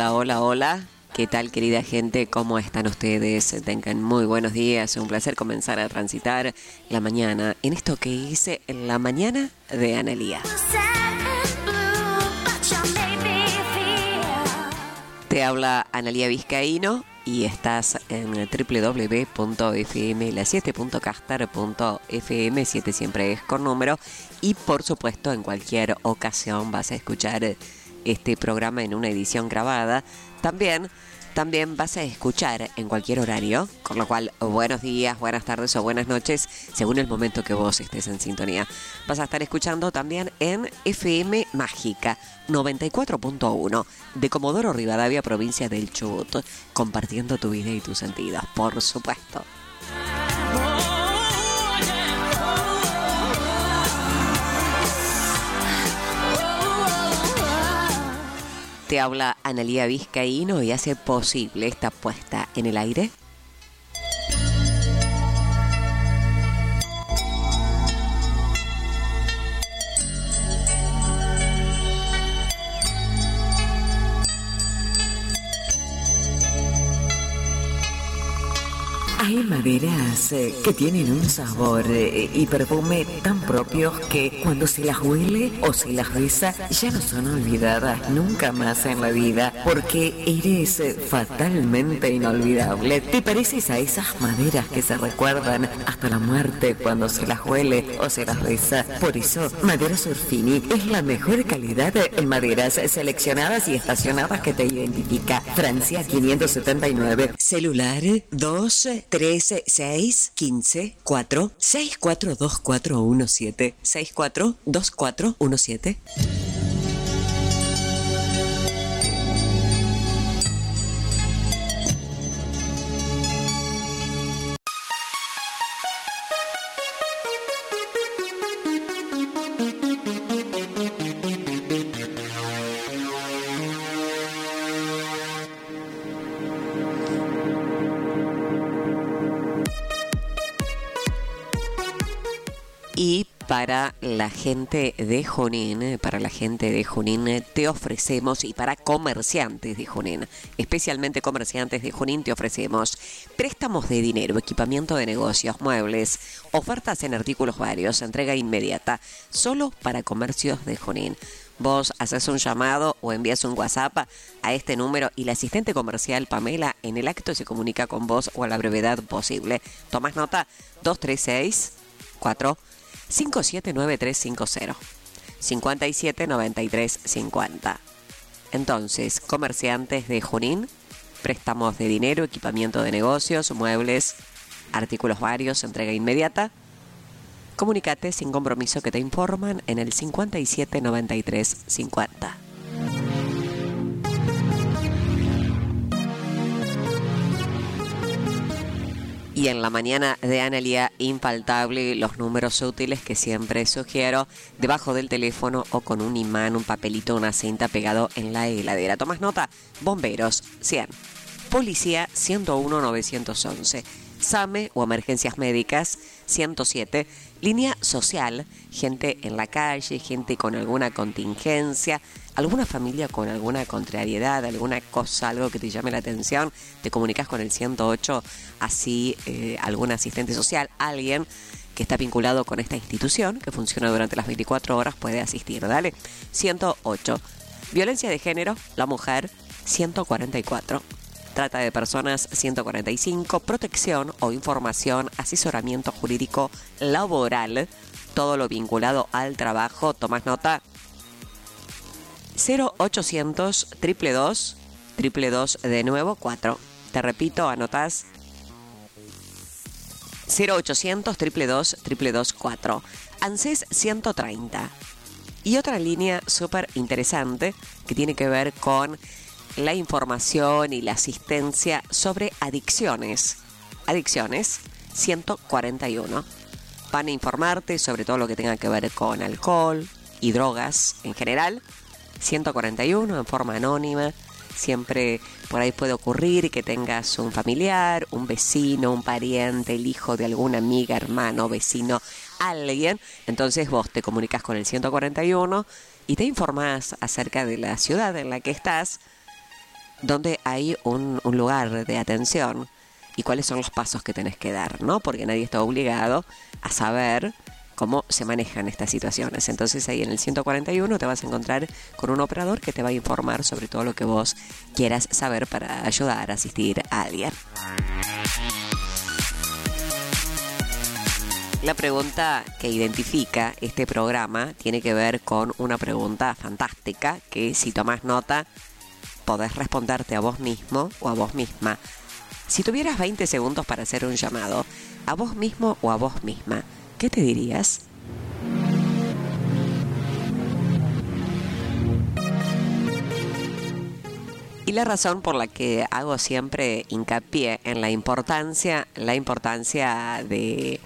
Hola, hola, hola. ¿Qué tal, querida gente? ¿Cómo están ustedes? Tengan muy buenos días. Un placer comenzar a transitar la mañana en esto que hice en la mañana de Analía. Te habla Analía Vizcaíno y estás en www.fmla7.castar.fm, 7 siempre es con número, y por supuesto en cualquier ocasión vas a escuchar este programa en una edición grabada. También vas a escuchar en cualquier horario, con lo cual buenos días, buenas tardes o buenas noches, según el momento que vos estés en sintonía. Vas a estar escuchando también en FM Mágica 94.1 de Comodoro Rivadavia, provincia del Chubut, compartiendo tu vida y tus sentidos, por supuesto. Te habla Analía Vizcaíno y hace posible esta puesta en el aire Hay maderas que tienen un sabor y perfume tan propios que cuando se las huele o se las besa ya no son olvidadas nunca más en la vida, porque eres fatalmente inolvidable. Te pareces a esas maderas que se recuerdan hasta la muerte cuando se las huele o se las besa. Por eso, Maderas Orfini es la mejor calidad en maderas seleccionadas y estacionadas que te identifica. Francia 579. Celular 23615 642417 642417. Y para la gente de Junín, te ofrecemos, y para comerciantes de Junín, especialmente comerciantes de Junín, te ofrecemos préstamos de dinero, equipamiento de negocios, muebles, ofertas en artículos varios, entrega inmediata, solo para comercios de Junín. Vos haces un llamado o envías un WhatsApp a este número y la asistente comercial Pamela en el acto se comunica con vos o a la brevedad posible. Tomás nota: 236-4 579350 579350. Entonces, comerciantes de Junín, préstamos de dinero, equipamiento de negocios, muebles, artículos varios, entrega inmediata. Comunícate sin compromiso que te informan en el 579350. Y en la mañana de Analía, infaltable, los números útiles que siempre sugiero debajo del teléfono o con un imán, un papelito, una cinta pegado en la heladera. Tomás nota: bomberos 100, policía 101-911, SAME o emergencias médicas 107, línea social, gente en la calle, gente con alguna contingencia, alguna familia con alguna contrariedad, alguna cosa, algo que te llame la atención, te comunicas con el 108, así algún asistente social, alguien que está vinculado con esta institución, que funciona durante las 24 horas, puede asistir. Dale, 108. Violencia de género, la mujer, 144. Trata de personas, 145. Protección o información, asesoramiento jurídico laboral, todo lo vinculado al trabajo. Tomás nota: 0800 222 222 de nuevo 4. Te repito, anotás: 0800 222 222 4. ANSES 130. Y otra línea súper interesante que tiene que ver con la información y la asistencia sobre adicciones. Adicciones 141. Van a informarte sobre todo lo que tenga que ver con alcohol y drogas en general. 141 en forma anónima. Siempre por ahí puede ocurrir que tengas un familiar, un vecino, un pariente, el hijo de alguna amiga, hermano, vecino, alguien. Entonces vos te comunicas con el 141 y te informás acerca de la ciudad en la que estás dónde hay un lugar de atención y cuáles son los pasos que tenés que dar, ¿no? Porque nadie está obligado a saber cómo se manejan estas situaciones. Entonces ahí en el 141 te vas a encontrar con un operador que te va a informar sobre todo lo que vos quieras saber para ayudar, asistir a alguien. La pregunta que identifica este programa tiene que ver con una pregunta fantástica que, si tomás nota, podés responderte a vos mismo o a vos misma. Si tuvieras 20 segundos para hacer un llamado a vos mismo o a vos misma, ¿qué te dirías? Y la razón por la que hago siempre hincapié en la importancia de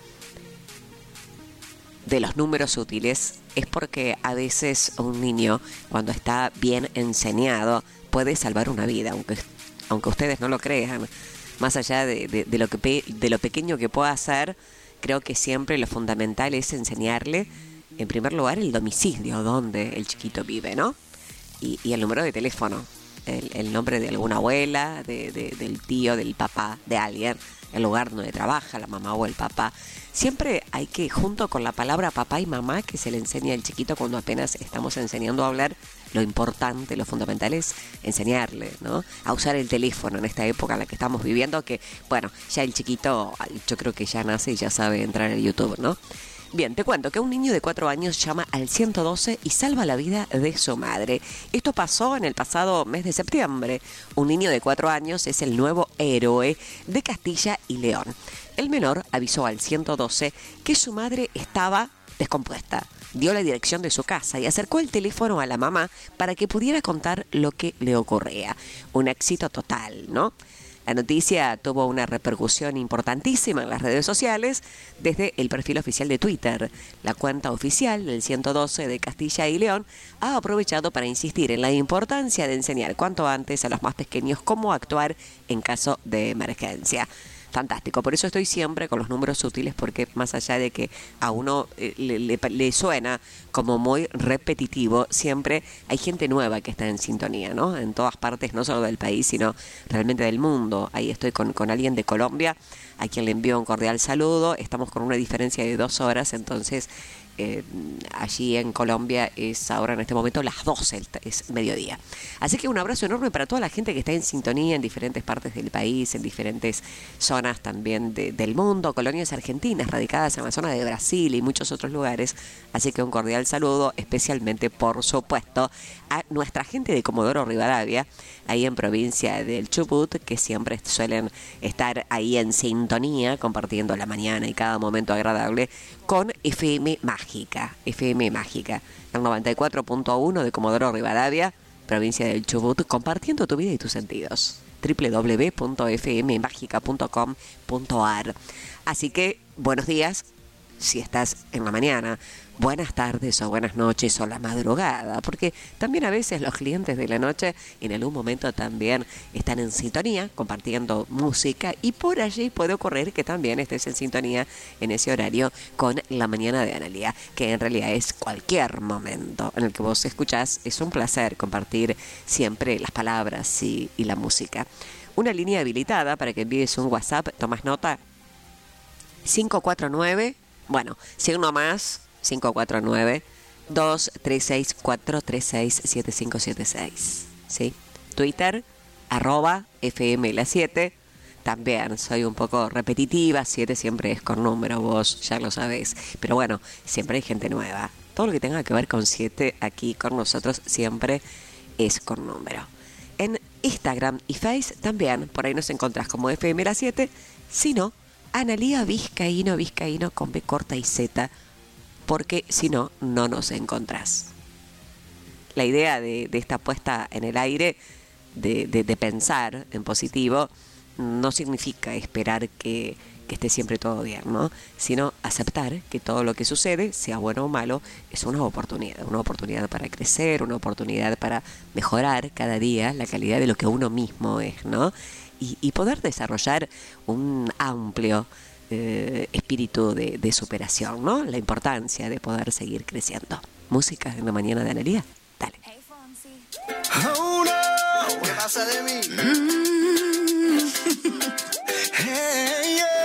los números útiles es porque a veces un niño, cuando está bien enseñado, puede salvar una vida, aunque ustedes no lo crean. Más allá de lo pequeño que pueda ser, creo que siempre lo fundamental es enseñarle, en primer lugar, el domicilio donde el chiquito vive, ¿no? Y el número de teléfono, el nombre de alguna abuela, del tío, del papá, de alguien, el lugar donde trabaja la mamá o el papá. Siempre hay que, junto con la palabra papá y mamá, que se le enseña al chiquito cuando apenas estamos enseñando a hablar, lo importante, lo fundamental es enseñarle, ¿no? A usar el teléfono en esta época en la que estamos viviendo, que, bueno, ya el chiquito, yo creo que ya nace y ya sabe entrar en YouTube, ¿no? Bien, te cuento que un niño de 4 años llama al 112 y salva la vida de su madre. Esto pasó en el pasado mes de septiembre. Un niño de 4 años es el nuevo héroe de Castilla y León. El menor avisó al 112 que su madre estaba descompuesta. Dio la dirección de su casa y acercó el teléfono a la mamá para que pudiera contar lo que le ocurría. Un éxito total, ¿no? La noticia tuvo una repercusión importantísima en las redes sociales desde el perfil oficial de Twitter. La cuenta oficial del 112 de Castilla y León ha aprovechado para insistir en la importancia de enseñar cuanto antes a los más pequeños cómo actuar en caso de emergencia. Fantástico, por eso estoy siempre con los números útiles, porque más allá de que a uno le suena como muy repetitivo, siempre hay gente nueva que está en sintonía, ¿no? En todas partes, no solo del país, sino realmente del mundo. Ahí estoy con alguien de Colombia, a quien le envío un cordial saludo. Estamos con una diferencia de 2 horas, entonces allí en Colombia es ahora en este momento las 12, es mediodía. Así que un abrazo enorme para toda la gente que está en sintonía en diferentes partes del país, en diferentes zonas también del mundo, colonias argentinas radicadas en la zona de Brasil y muchos otros lugares. Así que un cordial saludo, especialmente, por supuesto, a nuestra gente de Comodoro Rivadavia, ahí en provincia del Chubut, que siempre suelen estar ahí en sintonía, compartiendo la mañana y cada momento agradable con FM Mágica, el 94.1 de Comodoro Rivadavia, provincia del Chubut, compartiendo tu vida y tus sentidos. www.fmmagica.com.ar. Así que, buenos días si estás en la mañana, buenas tardes o buenas noches o la madrugada, porque también a veces los clientes de la noche en algún momento también están en sintonía, compartiendo música, y por allí puede ocurrir que también estés en sintonía en ese horario con La Mañana de Analía, que en realidad es cualquier momento en el que vos escuchás. Es un placer compartir siempre las palabras y la música. Una línea habilitada para que envíes un WhatsApp, tomas nota, 549, bueno, signo más, 549-236-436-7576. ¿Sí? Twitter, @FMLA7. También soy un poco repetitiva, 7 siempre es con número, vos ya lo sabés. Pero bueno, siempre hay gente nueva. Todo lo que tenga que ver con 7 aquí con nosotros siempre es con número. En Instagram y Face también, por ahí nos encontrás como FMLA7, si no, Analía Vizcaíno con B corta y Z, porque si no, no nos encontrás. La idea de esta puesta en el aire, de pensar en positivo, no significa esperar que esté siempre todo bien, ¿no? Sino aceptar que todo lo que sucede, sea bueno o malo, es una oportunidad para crecer, una oportunidad para mejorar cada día la calidad de lo que uno mismo es, ¿no? Y poder desarrollar un amplio espíritu de superación, ¿no? La importancia de poder seguir creciendo. Música en La Mañana de Analía. Dale. Oh no, pasa de mí? Hey, yeah.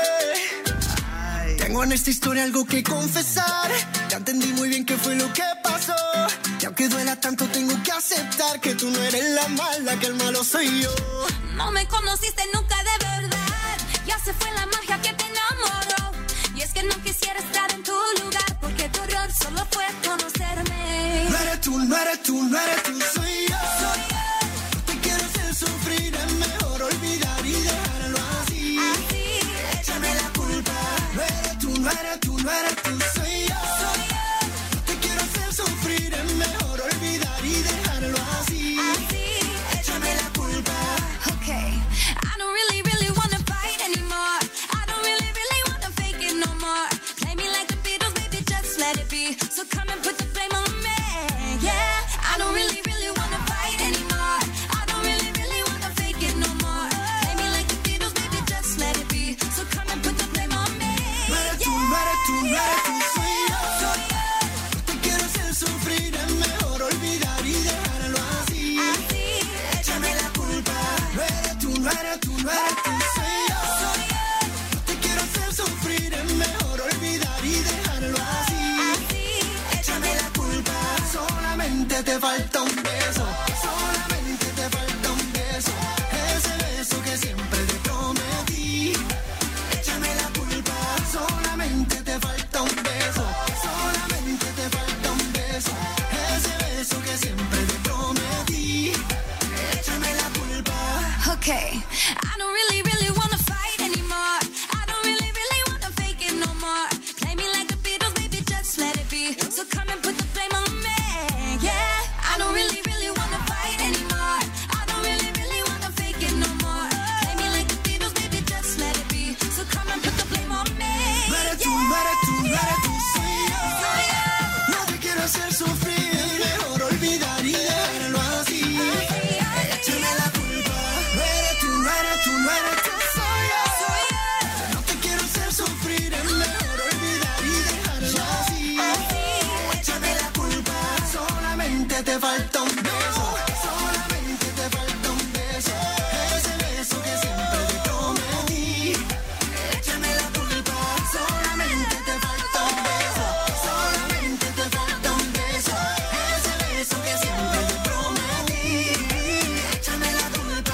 Tengo en esta historia algo que confesar. Ya entendí muy bien qué fue lo que pasó. Y aunque duela tanto tengo que aceptar que tú no eres la mala, que el malo soy yo. No me conociste nunca de verdad. Ya se fue la magia que te enamoró. Y es que no quisiera estar en tu lugar, porque tu error solo fue conocerme. No eres tú, no eres tú, no eres tú, soy yo. Soy yo. No te quiero hacer sufrir, es mejor olvidar y dejarlo así. Así, Échame la culpa. No eres tú, no eres tú, no eres tú, soy yo. soy yo. No te quiero hacer sufrir, es mejor olvidar y dejarlo así. Así, Échame la culpa. okay. I don't really, really wanna fight anymore. I don't really, really wanna fake it no more. Play me like the Beatles, baby, just let it be. So come and put the blame on me, yeah. I don't really, really wanna fight anymore. I don't really, really wanna fake it no more. Play me like the Beatles, baby, just let it be. So come and put the blame on me, No eres tú, yeah. no eres tú, no eres tú, soy yo. Soy yo. No te quiero hacer sufrir, es mejor olvidar y dejarlo así. Así, Échame la culpa. No eres tú, no eres tú, no eres tú, soy yo. soy yo. No te quiero hacer sufrir, es mejor olvidar y dejarlo así. Así, Échame la culpa. Solamente te falta un beso. Solamente te falta un beso. Ese beso que siempre te prometí. Échame la culpa. Solamente te falta un beso. Solamente te falta un beso. Ese beso que siempre te prometí. Échame la culpa. okay. I don't really, really wanna fight anymore. I don't really, really wanna fake it no more. Play me like the Beatles, baby, just let it be. So come and put the blame on me, yeah. I don't really, really wanna fight anymore. I don't really, really wanna fake it no more. Play me like the Beatles, baby, just let it be. So come and put the blame on me, No eres tú, yeah. no eres tú, no eres tú, soy yo. Soy yo. No te quiero hacer sufrir, mejor olvidar y dejarlo así. Échame la culpa. No eres tú, no eres tú, no eres tú, soy yo. Soy yo. No te quiero hacer sufrir, es mejor olvidar y dejarlo así. Échame la culpa. Solamente te falta un beso. Solamente te falta un beso. Ese beso que siempre te prometí. Échame la culpa. Solamente te falta un beso. Solamente te falta un beso. Ese beso que siempre te prometí. Échame la culpa.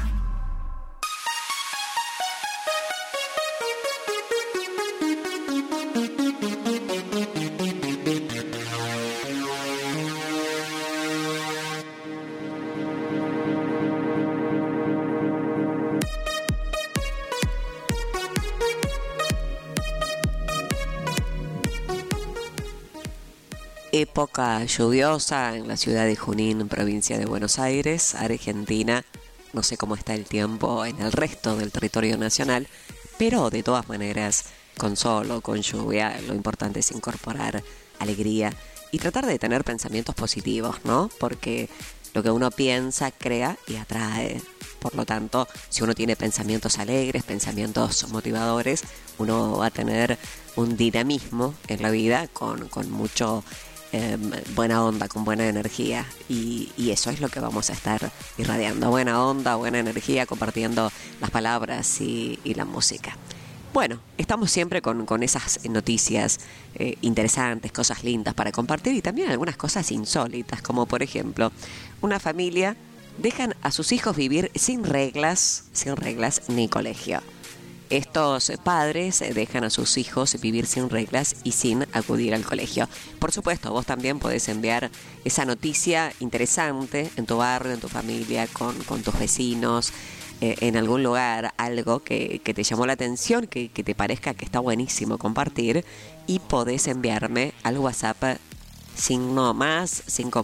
Época lluviosa en la ciudad de Junín, provincia de Buenos Aires, Argentina. No sé cómo está el tiempo en el resto del territorio nacional, pero de todas maneras, con sol o con lluvia, lo importante es incorporar alegría y tratar de tener pensamientos positivos, ¿no? Porque lo que uno piensa, crea y atrae. Por lo tanto, si uno tiene pensamientos alegres, pensamientos motivadores, uno va a tener un dinamismo en la vida con mucho buena onda, con buena energía, y eso es lo que vamos a estar irradiando: buena onda, buena energía, compartiendo las palabras y la música. Bueno, estamos siempre con esas noticias interesantes, cosas lindas para compartir, y también algunas cosas insólitas, como por ejemplo, una familia dejan a sus hijos vivir sin reglas ni colegio. Estos padres dejan a sus hijos vivir sin reglas y sin acudir al colegio. Por supuesto, vos también podés enviar esa noticia interesante en tu barrio, en tu familia, con tus vecinos, en algún lugar, algo que te llamó la atención, que te parezca que está buenísimo compartir, y podés enviarme al WhatsApp signo más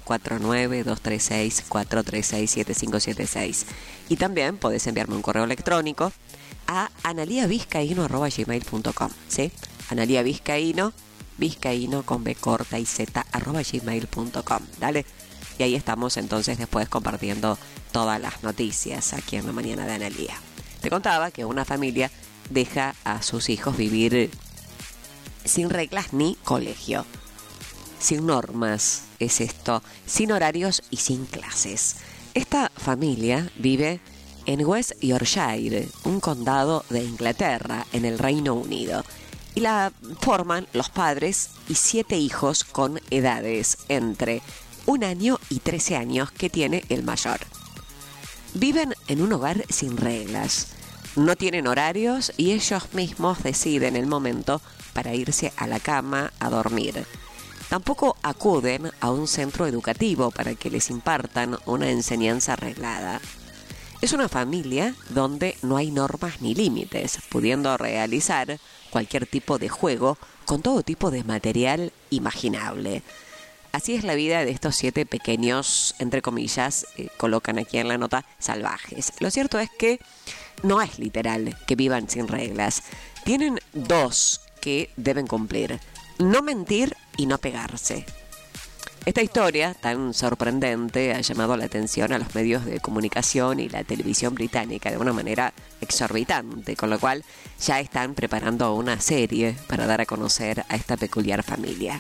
549-236-436-7576. Y también podés enviarme un correo electrónico a analiavizcaíno@gmail.com, ¿sí? Analiavizcaíno, vizcaíno con B corta y Z @gmail.com, dale. Y ahí estamos entonces después compartiendo todas las noticias aquí en la mañana de Analía. Te contaba que una familia deja a sus hijos vivir sin reglas ni colegio, sin normas, es esto, sin horarios y sin clases. Esta familia vive en West Yorkshire, un condado de Inglaterra, en el Reino Unido. Y la forman los padres y 7 hijos con edades entre 1 año y 13 años que tiene el mayor. Viven en un hogar sin reglas. No tienen horarios y ellos mismos deciden el momento para irse a la cama a dormir. Tampoco acuden a un centro educativo para que les impartan una enseñanza arreglada. Es una familia donde no hay normas ni límites, pudiendo realizar cualquier tipo de juego con todo tipo de material imaginable. Así es la vida de estos 7 pequeños, entre comillas, colocan aquí en la nota, salvajes. Lo cierto es que no es literal que vivan sin reglas. Tienen 2 que deben cumplir: no mentir y no pegarse. Esta historia tan sorprendente ha llamado la atención a los medios de comunicación y la televisión británica de una manera exorbitante, con lo cual ya están preparando una serie para dar a conocer a esta peculiar familia.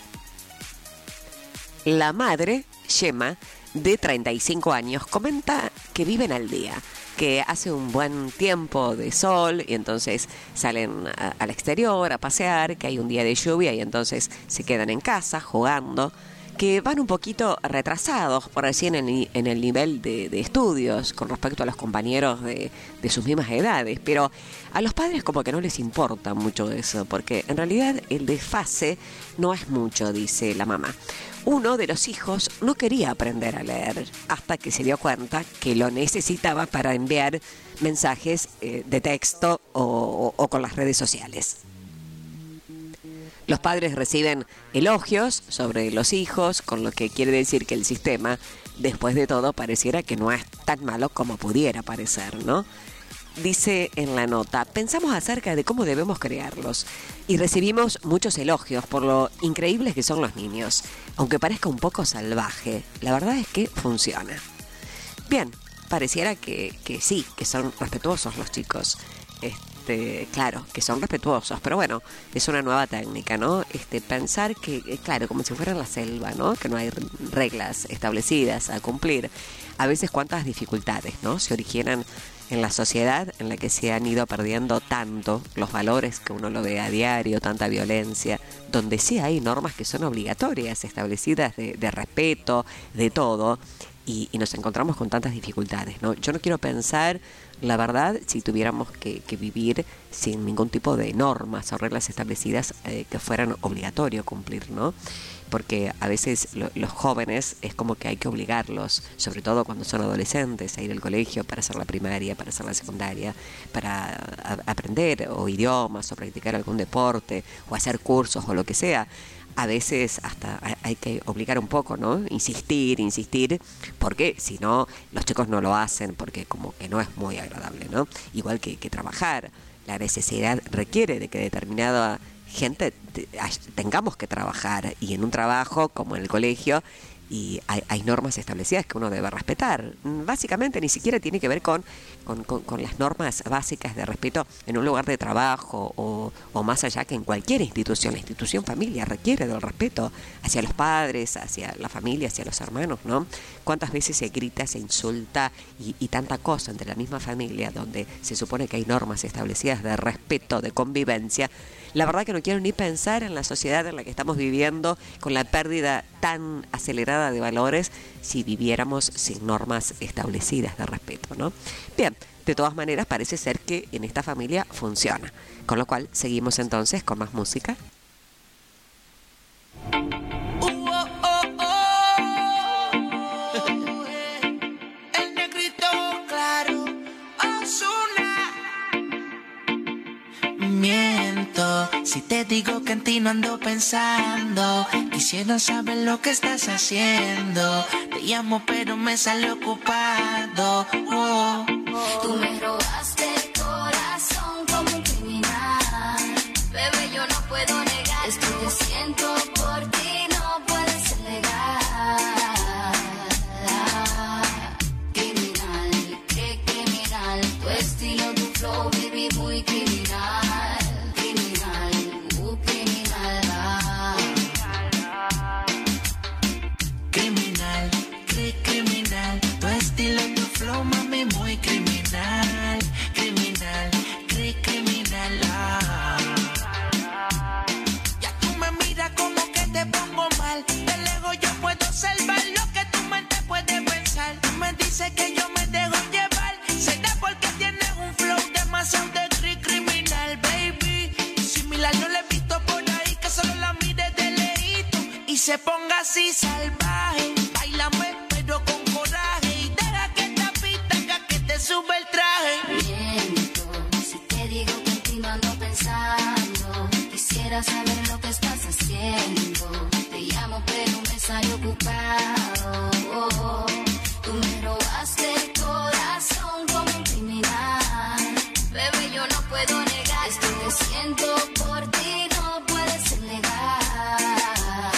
La madre, Gemma, de 35 años, comenta que viven al día, que hace un buen tiempo de sol y entonces salen al exterior a pasear, que hay un día de lluvia y entonces se quedan en casa jugando, que van un poquito retrasados por así en el nivel de estudios con respecto a los compañeros de sus mismas edades, pero a los padres como que no les importa mucho eso, porque en realidad el desfase no es mucho, dice la mamá. Uno de los hijos no quería aprender a leer hasta que se dio cuenta que lo necesitaba para enviar mensajes de texto o con las redes sociales. Los padres reciben elogios sobre los hijos, con lo que quiere decir que el sistema, después de todo, pareciera que no es tan malo como pudiera parecer, ¿no? Dice en la nota, pensamos acerca de cómo debemos crearlos y recibimos muchos elogios por lo increíbles que son los niños. Aunque parezca un poco salvaje, la verdad es que funciona. Bien, pareciera que sí, que son respetuosos los chicos. Claro, que son respetuosos, pero bueno, es una nueva técnica, ¿no? Pensar que, claro, como si fuera en la selva, ¿no? Que no hay reglas establecidas a cumplir. A veces cuántas dificultades, ¿no? Se originan en la sociedad en la que se han ido perdiendo tanto los valores que uno lo ve a diario, tanta violencia, donde sí hay normas que son obligatorias, establecidas de respeto, de todo, y nos encontramos con tantas dificultades, ¿no? Yo no quiero pensar, la verdad, si tuviéramos que vivir sin ningún tipo de normas o reglas establecidas que fueran obligatorio cumplir, ¿no? Porque a veces los jóvenes es como que hay que obligarlos, sobre todo cuando son adolescentes, a ir al colegio para hacer la primaria, para hacer la secundaria, para aprender o idiomas o practicar algún deporte o hacer cursos o lo que sea. A veces hasta hay que obligar un poco, ¿no? Insistir, porque si no, los chicos no lo hacen, porque como que no es muy agradable, ¿no? Igual que trabajar. La necesidad requiere de que determinada gente tengamos que trabajar, y en un trabajo como en el colegio, y hay normas establecidas que uno debe respetar. Básicamente ni siquiera tiene que ver con las normas básicas de respeto en un lugar de trabajo o más allá que en cualquier institución. La institución familia requiere del respeto hacia los padres, hacia la familia, hacia los hermanos, ¿no? ¿Cuántas veces se grita, se insulta y tanta cosa entre la misma familia donde se supone que hay normas establecidas de respeto, de convivencia? La verdad que no quiero ni pensar en la sociedad en la que estamos viviendo, con la pérdida tan acelerada de valores, si viviéramos sin normas establecidas de respeto, ¿no? Bien, de todas maneras parece ser que en esta familia funciona, con lo cual seguimos entonces con más música. El negrito claro, Ozuna. Miento si te digo que en ti no ando pensando. Quisiera saber lo que estás haciendo. Te llamo pero me sale ocupado. Oh. Tú me robaste el corazón como un criminal. Bebé, yo no puedo negar esto que siento por ti, no puede ser legal. Criminal, qué criminal. Tu estilo, tu flow, baby, muy criminal. Criminal, criminal. Criminal, qué criminal. Tu estilo, se ponga así salvaje. Báilame pero con coraje y deja que esta pista haga que te sube el traje. Miento, si te digo que en ti no ando pensando. Quisiera saber lo que estás haciendo. Te llamo pero me sale ocupado. Tú me robaste el corazón como un criminal. Bebé, yo no puedo negar esto que siento por ti, no puede ser legal.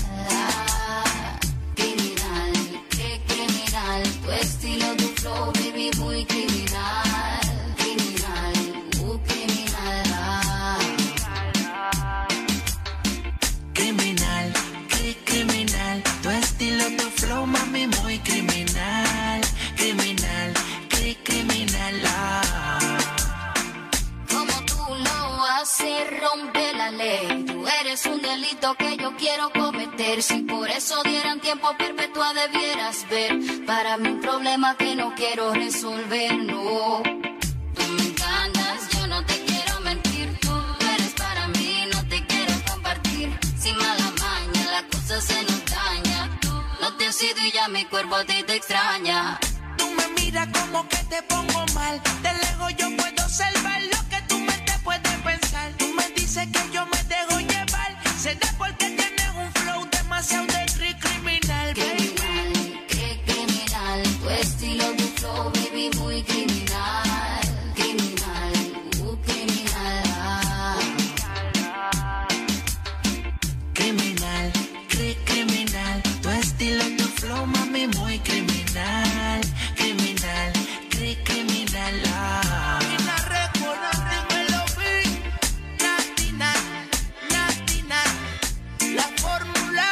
Criminal, qué criminal. Tu estilo, tu flow, baby, muy criminal. Criminal, criminal. Criminal, qué criminal. Tu estilo, tu flow, mami, muy criminal. Criminal, qué criminal. Como tú lo haces, rompe la ley. Tú eres un delito que yo quiero cometer. Si por eso dieran tiempo perpetua debieras ver. Para mí un problema que no quiero resolver, no. Tú me encantas, yo no te quiero mentir. Tú eres para mí, no te quiero compartir. Sin mala maña, la cosa se nos daña. Tú no te has ido y ya mi cuerpo a ti te extraña. Tú me miras como que te pongo mal. De lejos yo puedo observar lo que tu mente puede pensar. Tú me dices que yo me dejo llevar. Será porque tienes un flow demasiado de criminal, baby. Criminal, qué criminal. Tu estilo, tu flow, baby, muy criminal. Criminal, criminal. Criminal, criminal. Tu estilo, tu flow, mami, muy criminal. Criminal, criminal. Latina Record, dímelo, vi. Latina, la fórmula.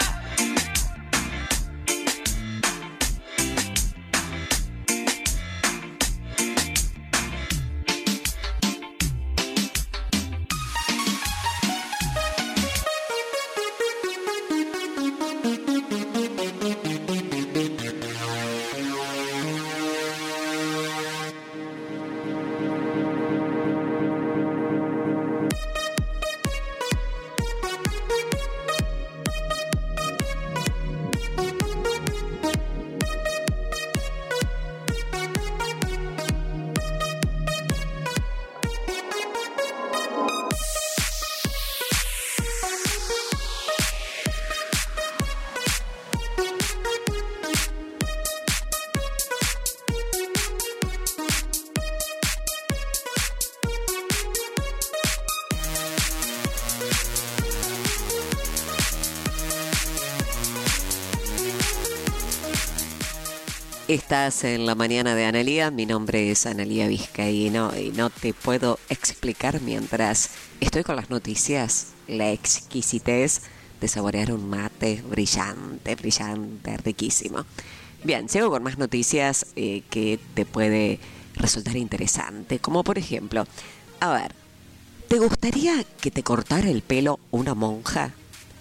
Estás en la mañana de Analía, mi nombre es Analía Vizcaíno y no te puedo explicar mientras estoy con las noticias la exquisitez de saborear un mate brillante, riquísimo. Bien, sigo con más noticias que te puede resultar interesante, como por ejemplo, a ver, ¿te gustaría que te cortara el pelo una monja?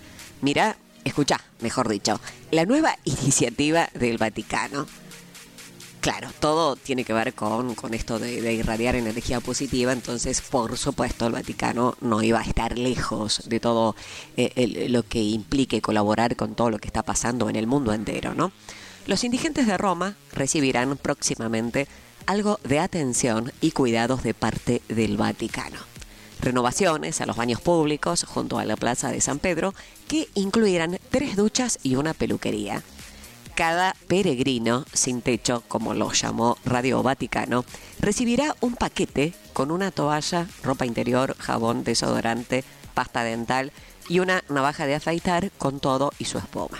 Mira, escucha, mejor dicho, la nueva iniciativa del Vaticano. Claro, todo tiene que ver con esto de irradiar energía positiva, entonces por supuesto el Vaticano no iba a estar lejos de todo lo que implique colaborar con todo lo que está pasando en el mundo entero, ¿no? Los indigentes de Roma recibirán próximamente algo de atención y cuidados de parte del Vaticano. Renovaciones a los baños públicos junto a la Plaza de San Pedro que incluirán 3 duchas y una peluquería. Cada peregrino sin techo, como lo llamó Radio Vaticano, recibirá un paquete con una toalla, ropa interior, jabón, desodorante, pasta dental y una navaja de afeitar con todo y su espuma.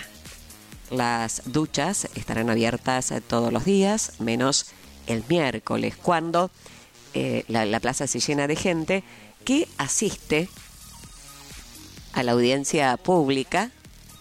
Las duchas estarán abiertas todos los días, menos el miércoles, cuando la plaza se llena de gente que asiste a la audiencia pública.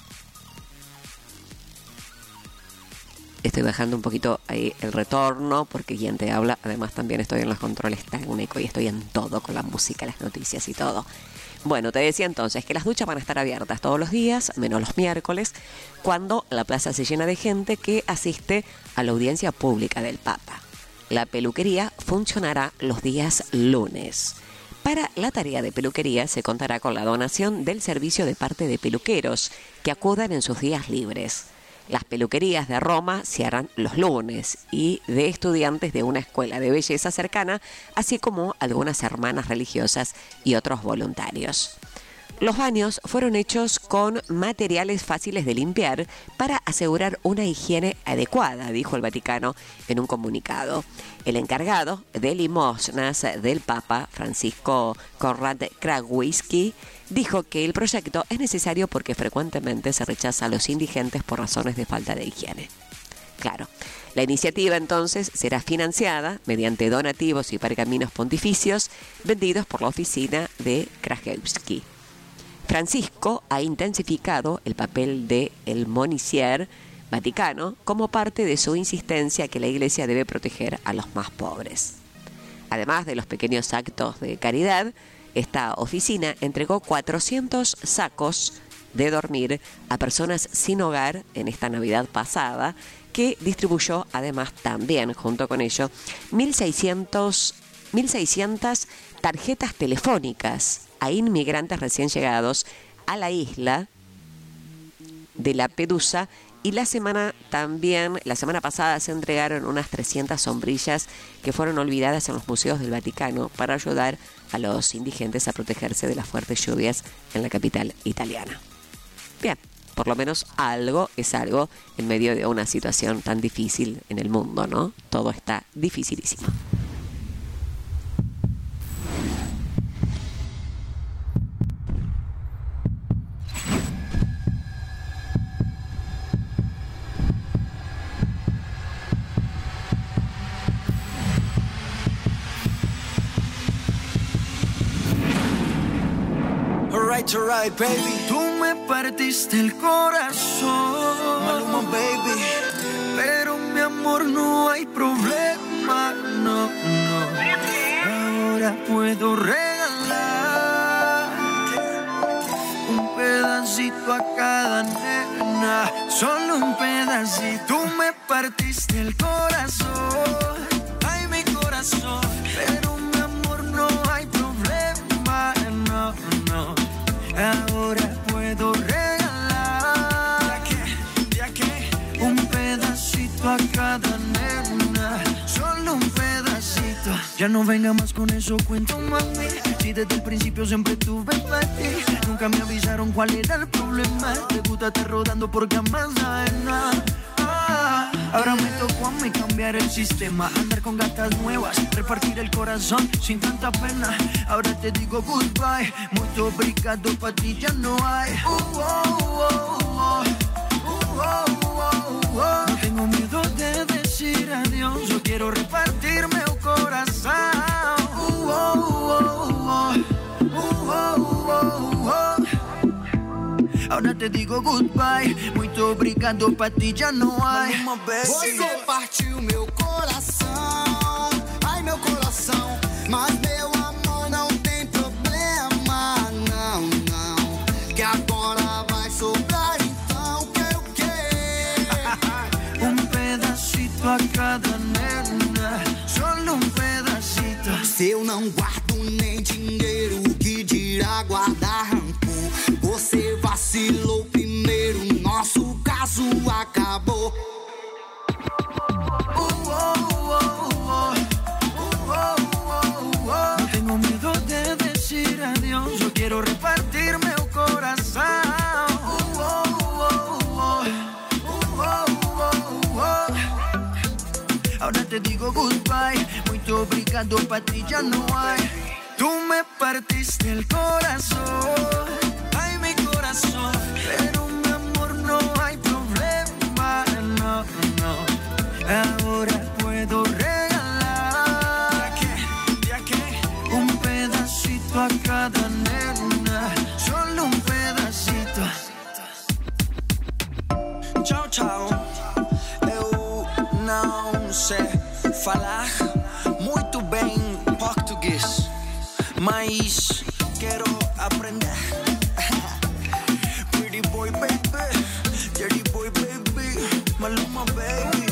Estoy bajando un poquito ahí el retorno porque quien te habla, además también estoy en los controles técnicos y estoy en todo con la música, las noticias y todo. Bueno, te decía entonces que las duchas van a estar abiertas todos los días, menos los miércoles, cuando la plaza se llena de gente que asiste a la audiencia pública del Papa. La peluquería funcionará los días lunes. Para la tarea de peluquería se contará con la donación del servicio de parte de peluqueros que acudan en sus días libres. Las peluquerías de Roma se harán los lunes y de estudiantes de una escuela de belleza cercana, así como algunas hermanas religiosas y otros voluntarios. Los baños fueron hechos con materiales fáciles de limpiar para asegurar una higiene adecuada, dijo el Vaticano en un comunicado. El encargado de limosnas del Papa, Francisco Konrad Krajewski, dijo que el proyecto es necesario porque frecuentemente se rechaza a los indigentes por razones de falta de higiene. Claro, la iniciativa entonces será financiada mediante donativos y pergaminos pontificios vendidos por la oficina de Krajewski. Francisco ha intensificado el papel de el Monicier Vaticano como parte de su insistencia que la Iglesia debe proteger a los más pobres. Además de los pequeños actos de caridad, esta oficina entregó 400 sacos de dormir a personas sin hogar en esta Navidad pasada, que distribuyó además también, junto con ello, 1.600 tarjetas telefónicas a inmigrantes recién llegados a la isla de Lampedusa, y la semana pasada se entregaron unas 300 sombrillas que fueron olvidadas en los museos del Vaticano para ayudar a los indigentes a protegerse de las fuertes lluvias en la capital italiana. Bien, por lo menos algo es algo en medio de una situación tan difícil en el mundo, ¿no? Todo está dificilísimo. Alright, baby. Tú me partiste el corazón, Maluma, baby. Pero mi amor, no hay problema, no. Ahora puedo regalar un pedacito a cada nena, solo un pedacito. Tú me partiste el corazón, ay, mi corazón. Pero mi amor, no hay problema, no. Ahora puedo regalar un pedacito a cada nena, solo un pedacito. Ya no venga más con eso, cuento, mami. Si desde el principio siempre tuve para ti, nunca me avisaron cuál era el problema. Te gusta estar rodando por camas ajenas. Ahora me tocó a mí cambiar el sistema, andar con gatas nuevas, repartir el corazón sin tanta pena. Ahora te digo goodbye, muito obrigado, pa' ti ya no hay. No tengo miedo de decir adiós, yo quiero repartirme el corazón. Ahora te digo goodbye, muito obrigado, pa' ti já não há. Você partiu meu coração, ai meu coração, mas meu amor não tem problema, não. Que agora vai sobrar, então quero o quê? Pedacito a cada nena, solo pedacito. Se eu não guardo nem dinheiro, que dirá guardar rancor? Você vacilou primeiro, nosso caso acabou. No tengo miedo de decir adiós, yo quiero repartirme el corazón. Ahora te digo goodbye, muito obrigado, pa' ti ya no hay. Tú me partiste el corazón, ay, mi corazón. Pero mi amor, no hay problema, no. Ahora puedo regalar un pedacito a cada nena, solo un pedacito. Tchau, eu não sei falar muito bem português, mas quero aprender. Pretty boy baby, dirty boy baby, Maluma baby.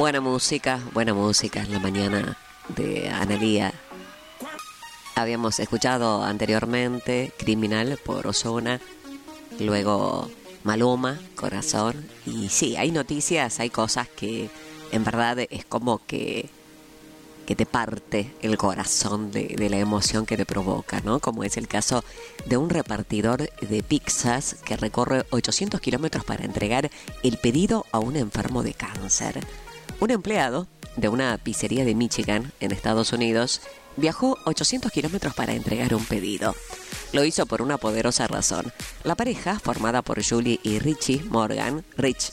buena música en la mañana de Analía. Habíamos escuchado anteriormente Criminal por Ozona, luego Maluma, Corazón. Y sí, hay noticias, hay cosas que en verdad es como que te parte el corazón de la emoción que te provoca, ¿no? Como es el caso de un repartidor de pizzas que recorre 800 kilómetros para entregar el pedido a un enfermo de cáncer. Un empleado de una pizzería de Michigan, en Estados Unidos, viajó 800 kilómetros para entregar un pedido. Lo hizo por una poderosa razón. La pareja, formada por Julie y Rich Morgan,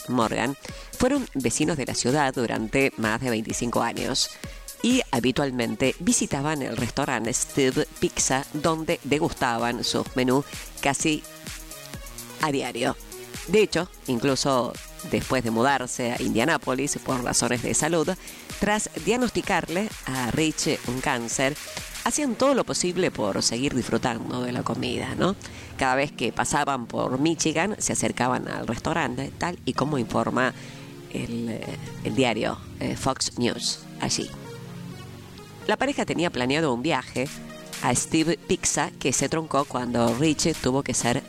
fueron vecinos de la ciudad durante más de 25 años y habitualmente visitaban el restaurante Steve Pizza, donde degustaban sus menús casi a diario. De hecho, incluso después de mudarse a Indianápolis por razones de salud, tras diagnosticarle a Rich un cáncer, hacían todo lo posible por seguir disfrutando de la comida, ¿no? Cada vez que pasaban por Michigan, se acercaban al restaurante, tal y como informa el diario Fox News allí. La pareja tenía planeado un viaje a Steve Pizza que se truncó cuando Rich tuvo que ser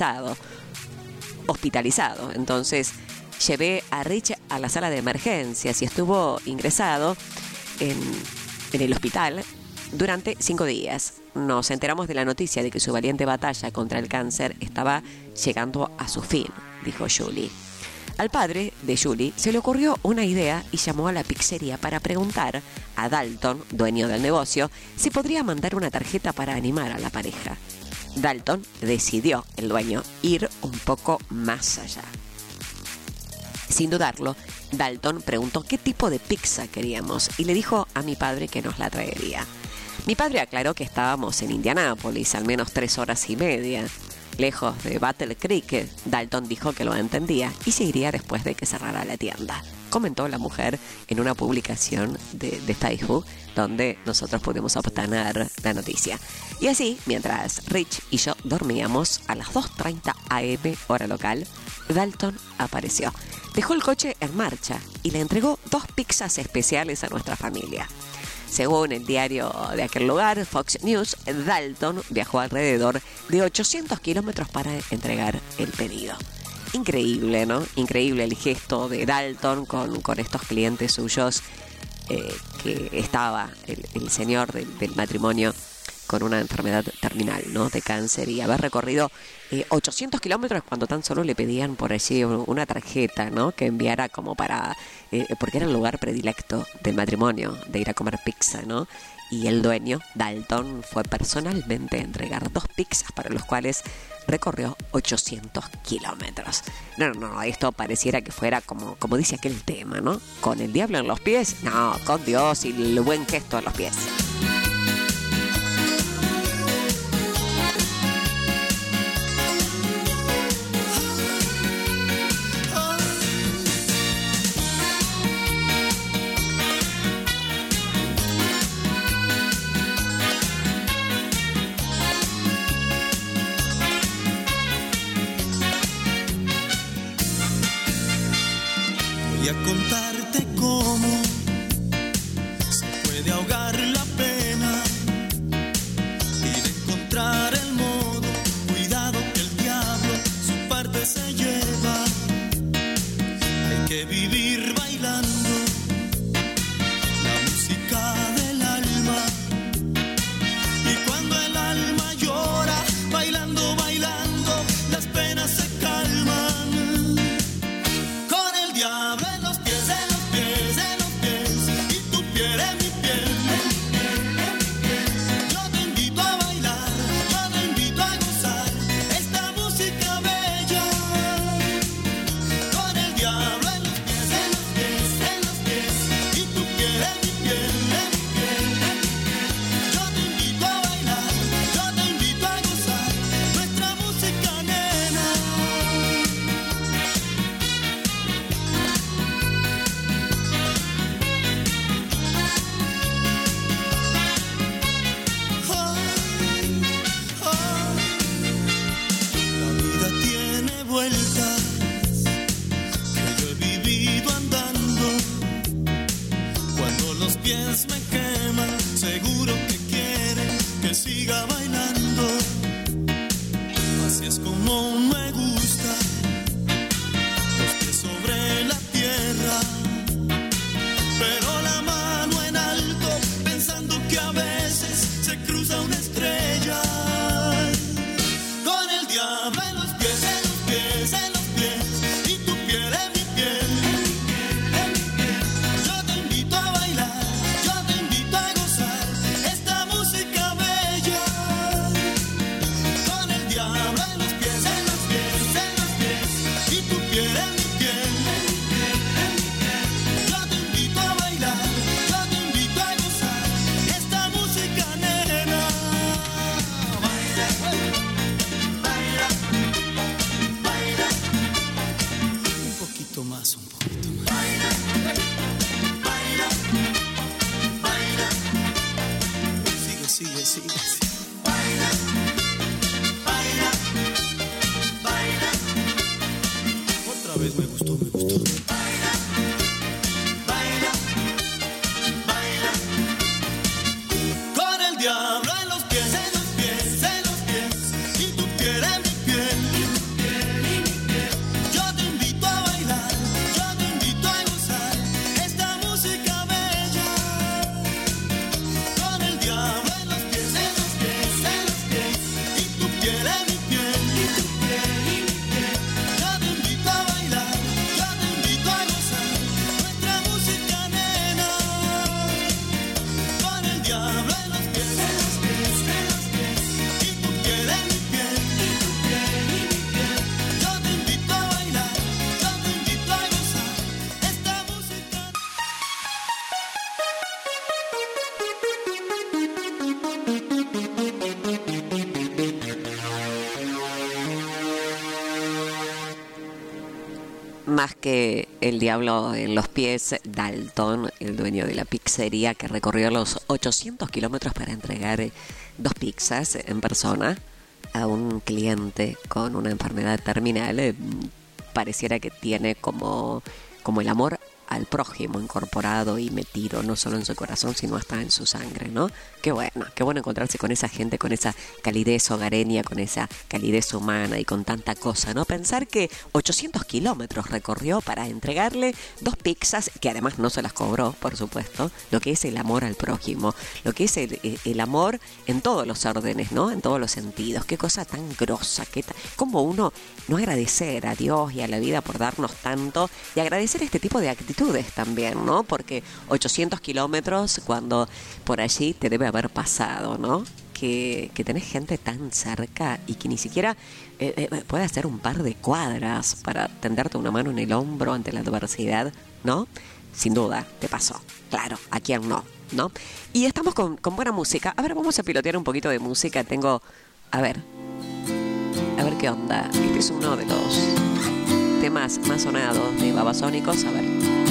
hospitalizado. Entonces llevé a Rich a la sala de emergencias y estuvo ingresado en el hospital durante 5 días. Nos enteramos de la noticia de que su valiente batalla contra el cáncer estaba llegando a su fin, dijo Julie. Al padre de Julie se le ocurrió una idea y llamó a la pizzería para preguntar a Dalton, dueño del negocio, si podría mandar una tarjeta para animar a la pareja. Dalton decidió, el dueño, ir un poco más allá. Sin dudarlo, Dalton preguntó qué tipo de pizza queríamos y le dijo a mi padre que nos la traería. Mi padre aclaró que estábamos en Indianápolis, al menos 3 horas y media. Lejos de Battle Creek, Dalton dijo que lo entendía y se iría después de que cerrara la tienda, comentó la mujer en una publicación de Facebook donde nosotros pudimos obtener la noticia. Y así, mientras Rich y yo dormíamos, a las 2:30 a.m. hora local, Dalton apareció. Dejó el coche en marcha y le entregó 2 pizzas especiales a nuestra familia. Según el diario de aquel lugar, Fox News, Dalton viajó alrededor de 800 kilómetros para entregar el pedido. Increíble, ¿no? Increíble el gesto de Dalton con estos clientes suyos, que estaba el señor del matrimonio con una enfermedad terminal, ¿no? De cáncer, y haber recorrido 800 kilómetros cuando tan solo le pedían por allí una tarjeta, ¿no? Que enviara como para... porque era el lugar predilecto del matrimonio, de ir a comer pizza, ¿no? Y el dueño, Dalton, fue personalmente a entregar 2 pizzas para los cuales recorrió 800 kilómetros. No, esto pareciera que fuera como dice aquel tema, ¿no? ¿Con el diablo en los pies? No, con Dios y el buen gesto en los pies. Voy a contarte cómo se puede ahogar la pena y de encontrar el modo. Cuidado que el diablo su parte se lleva. Hay que vivir bailando la música del alma. Y cuando el alma llora, bailando, bailando, las penas se calman. Con el diablo en los pies. pies me queman, seguro que quieren que siga bailando. Así es como me gusta, los pies sobre la tierra, pero la mano en alto, pensando que a veces se cruza una estrella. Con el diablo en los pies, en los pies, en los pies, y tu piel en mi piel. Yo te invito a bailar, yo te invito a gozar esta música bella. Con el diablo en los pies, en los pies, en los pies, y tu piel en mi piel. Yo te invito a bailar, yo te invito a gozar esta música, nena. Baila, baila, baila. Un poquito más, un poquito más. Baila, baila, baila. Sigue, sigue, sigue, sigue. Baila, baila, baila. Otra vez me gustó, me gustó. Baila, baila, baila. Con el diablo en los pies, en los pies, en los pies, y tu piel en mi piel. Yo te invito a bailar, yo te invito a gozar esta música bella. Con el diablo en los pies, en los pies, en los pies, y tu piel en mi piel. Yo te invito a bailar, yo te invito a gozar nuestra música, nena. Con el diablo en los pies, en los pies, en los pies, y tu piel en mi piel. Yo te invito a bailar, yo te invito a gozar esta música. Más que el diablo en los pies, Dalton, el dueño de la pizzería que recorrió los 800 kilómetros para entregar 2 pizzas en persona a un cliente con una enfermedad terminal, pareciera que tiene como el amor al prójimo incorporado y metido no solo en su corazón sino hasta en su sangre, ¿no? Qué bueno encontrarse con esa gente, con esa calidez hogareña, con esa calidez humana y con tanta cosa, ¿no? Pensar que 800 kilómetros recorrió para entregarle 2 pizzas, que además no se las cobró, por supuesto, lo que es el amor al prójimo, lo que es el amor en todos los órdenes, ¿no? En todos los sentidos. Qué cosa tan grosa, cómo uno no agradecer a Dios y a la vida por darnos tanto y agradecer este tipo de actitudes también, ¿no? Porque 800 kilómetros cuando por allí te debe haber pasado, ¿no? Que tenés gente tan cerca y que ni siquiera puede hacer un par de cuadras para tenderte una mano en el hombro ante la adversidad, ¿no? Sin duda, te pasó. Claro, ¿a quién no? ¿No? Y estamos con buena música. A ver, vamos a pilotear un poquito de música. A ver qué onda. Este es uno de los temas más sonados de Babasónicos. A ver.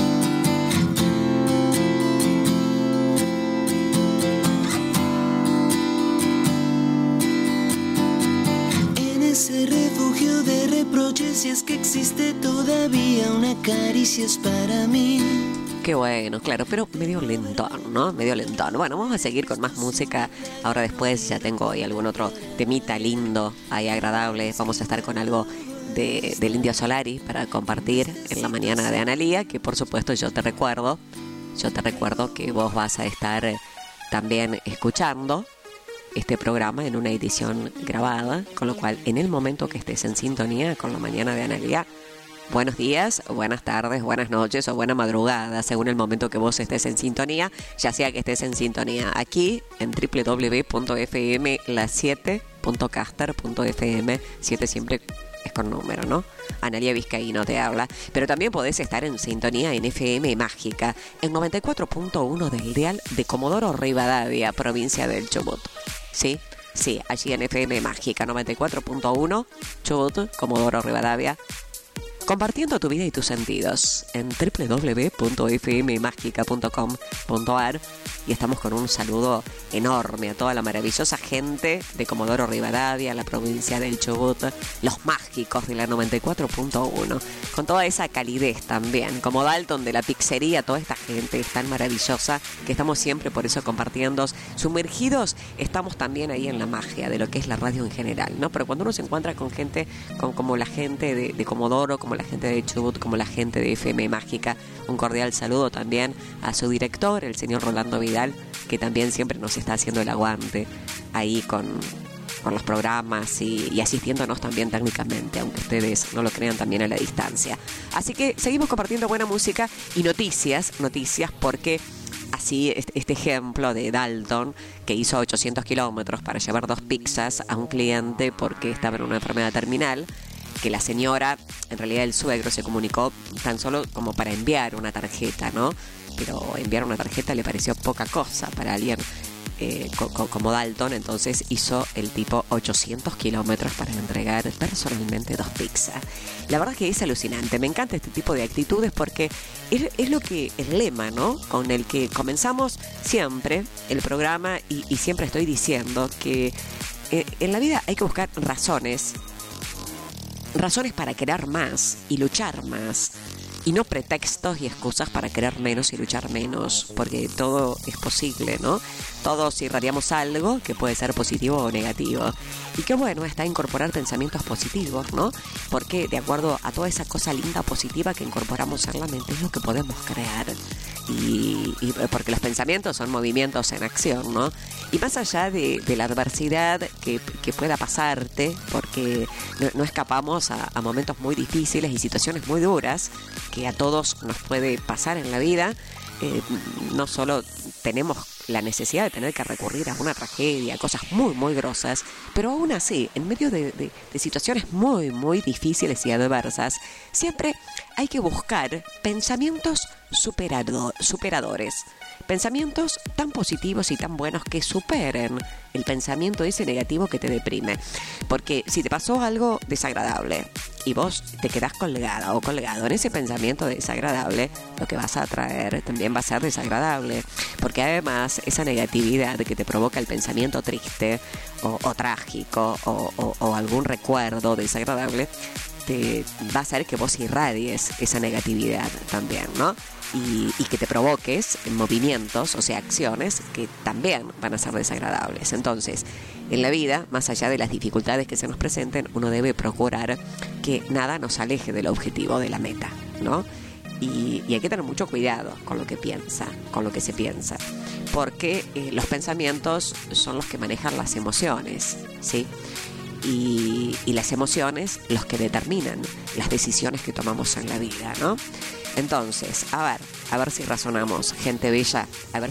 En ese refugio de reproches, si es que existe todavía, una caricia es para mí. Qué bueno, claro, pero medio lentón, ¿no? Medio lentón. Bueno, vamos a seguir con más música. Ahora después ya tengo ahí algún otro temita lindo, ahí agradable. Vamos a estar con algo del Indio Solari para compartir en la mañana de Analía, que por supuesto yo te recuerdo que vos vas a estar también escuchando este programa en una edición grabada, con lo cual en el momento que estés en sintonía con la mañana de Analía, buenos días, buenas tardes, buenas noches o buena madrugada, según el momento que vos estés en sintonía, ya sea que estés en sintonía aquí en www.fmla7.caster.fm, 7 siempre es con número, ¿no? Analía Vizcaíno te habla, pero también podés estar en sintonía en FM Mágica, en 94.1 del dial de Comodoro Rivadavia, provincia del Chubut. ¿Sí? Sí, allí en FM Mágica, 94.1, Chubut, Comodoro Rivadavia, compartiendo tu vida y tus sentidos en www.fmmagica.com.ar. Y estamos con un saludo enorme a toda la maravillosa gente de Comodoro Rivadavia, la provincia del Chubut, los mágicos de la 94.1, con toda esa calidez también, como Dalton de la pizzería, toda esta gente es tan maravillosa que estamos siempre por eso compartiendo, sumergidos, estamos también ahí en la magia de lo que es la radio en general, ¿no? Pero cuando uno se encuentra con gente, como la gente de Comodoro, como la gente de Chubut, como la gente de FM Mágica, un cordial saludo también a su director, el señor Rolando Vidal, que también siempre nos está haciendo el aguante ahí con los programas y asistiéndonos también técnicamente, aunque ustedes no lo crean, también a la distancia. Así que seguimos compartiendo buena música y noticias, porque así este ejemplo de Dalton, que hizo 800 kilómetros para llevar 2 pizzas a un cliente porque estaba en una enfermedad terminal, que la señora, en realidad el suegro, se comunicó tan solo como para enviar una tarjeta, ¿no? Pero enviar una tarjeta le pareció poca cosa para alguien como Dalton, entonces hizo el tipo 800 kilómetros para entregar personalmente 2 pizzas. La verdad que es alucinante, me encanta este tipo de actitudes porque es lo que el lema, ¿no? Con el que comenzamos siempre el programa y siempre estoy diciendo que en la vida hay que buscar razones para querer más y luchar más. Y no pretextos y excusas para querer menos y luchar menos, porque todo es posible, ¿no? Todos irradiamos algo que puede ser positivo o negativo. Y qué bueno está incorporar pensamientos positivos, ¿no? Porque de acuerdo a toda esa cosa linda, positiva que incorporamos en la mente, es lo que podemos crear. Y porque los pensamientos son movimientos en acción, ¿no? Y más allá de la adversidad que pueda pasarte, porque no escapamos a momentos muy difíciles y situaciones muy duras que a todos nos puede pasar en la vida, no solo tenemos la necesidad de tener que recurrir a una tragedia, a cosas muy, muy grosas, pero aún así, en medio de situaciones muy, muy difíciles y adversas, siempre hay que buscar pensamientos superadores. Pensamientos tan positivos y tan buenos que superen el pensamiento ese negativo que te deprime. Porque si te pasó algo desagradable y vos te quedás colgada o colgado en ese pensamiento desagradable, lo que vas a atraer también va a ser desagradable. Porque además esa negatividad que te provoca el pensamiento triste o trágico o algún recuerdo desagradable, te va a hacer que vos irradies esa negatividad también, ¿no? Y que te provoques movimientos, o sea, acciones que también van a ser desagradables. Entonces, en la vida, más allá de las dificultades que se nos presenten, uno debe procurar que nada nos aleje del objetivo, de la meta, ¿no? Y hay que tener mucho cuidado con lo que piensa, con lo que se piensa, porque los pensamientos son los que manejan las emociones, ¿sí? Y las emociones los que determinan las decisiones que tomamos en la vida, ¿no? Entonces, a ver si razonamos, gente bella,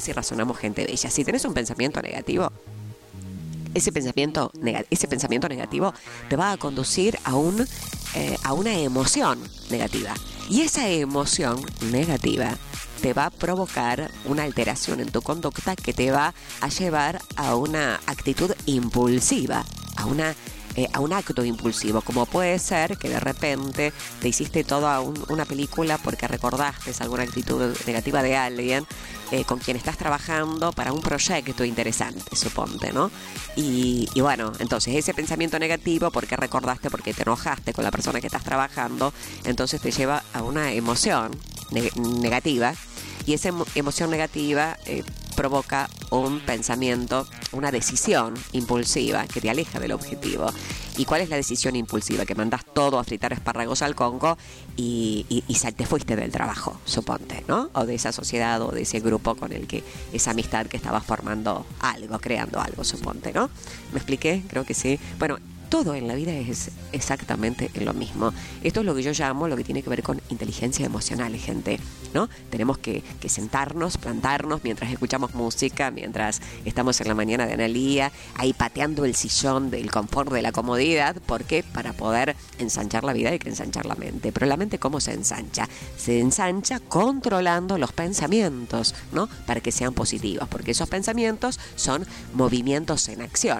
Si tenés un pensamiento negativo, ese pensamiento negativo te va a conducir a una emoción negativa. Y esa emoción negativa te va a provocar una alteración en tu conducta que te va a llevar a una actitud impulsiva, a un acto impulsivo, como puede ser que de repente te hiciste toda una película porque recordaste alguna actitud negativa de alguien con quien estás trabajando para un proyecto interesante, suponte, ¿no? Y bueno, entonces ese pensamiento negativo porque recordaste, porque te enojaste con la persona que estás trabajando, entonces te lleva a una emoción negativa, y esa emoción negativa provoca un pensamiento, una decisión impulsiva que te aleja del objetivo. ¿Y cuál es la decisión impulsiva? Que mandás todo a fritar espárragos al Congo y te fuiste del trabajo, suponte, ¿no? O de esa sociedad o de ese grupo con el que esa amistad que estabas formando algo, creando algo, suponte, ¿no? ¿Me expliqué? Creo que sí. Bueno, todo en la vida es exactamente lo mismo. Esto es lo que yo llamo lo que tiene que ver con inteligencia emocional, gente, ¿no? Tenemos que sentarnos, plantarnos mientras escuchamos música, mientras estamos en la mañana de Analía, ahí pateando el sillón del confort, de la comodidad. ¿Por qué? Para poder ensanchar la vida hay que ensanchar la mente. Pero la mente, ¿cómo se ensancha? Se ensancha controlando los pensamientos, ¿no? Para que sean positivos, porque esos pensamientos son movimientos en acción.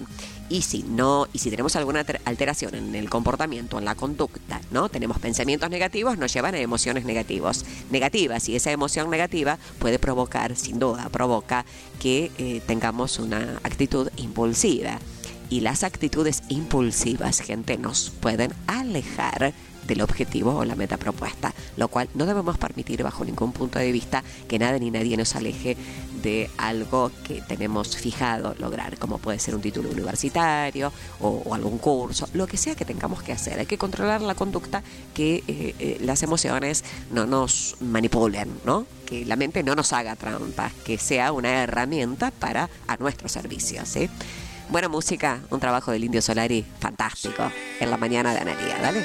Y si tenemos alguna alteración en el comportamiento, en la conducta, ¿no? Tenemos pensamientos negativos, nos llevan a emociones negativas. Y esa emoción negativa puede provocar, sin duda, provoca que tengamos una actitud impulsiva. Y las actitudes impulsivas, gente, nos pueden alejar del objetivo o la meta propuesta, lo cual no debemos permitir bajo ningún punto de vista que nada ni nadie nos aleje de algo que tenemos fijado lograr, como puede ser un título universitario o algún curso, lo que sea que tengamos que hacer. Hay que controlar la conducta, que las emociones no nos manipulen, ¿no? Que la mente no nos haga trampas, que sea una herramienta a nuestro servicio, ¿sí? Buena música, un trabajo del Indio Solari fantástico en la mañana de Analía, dale.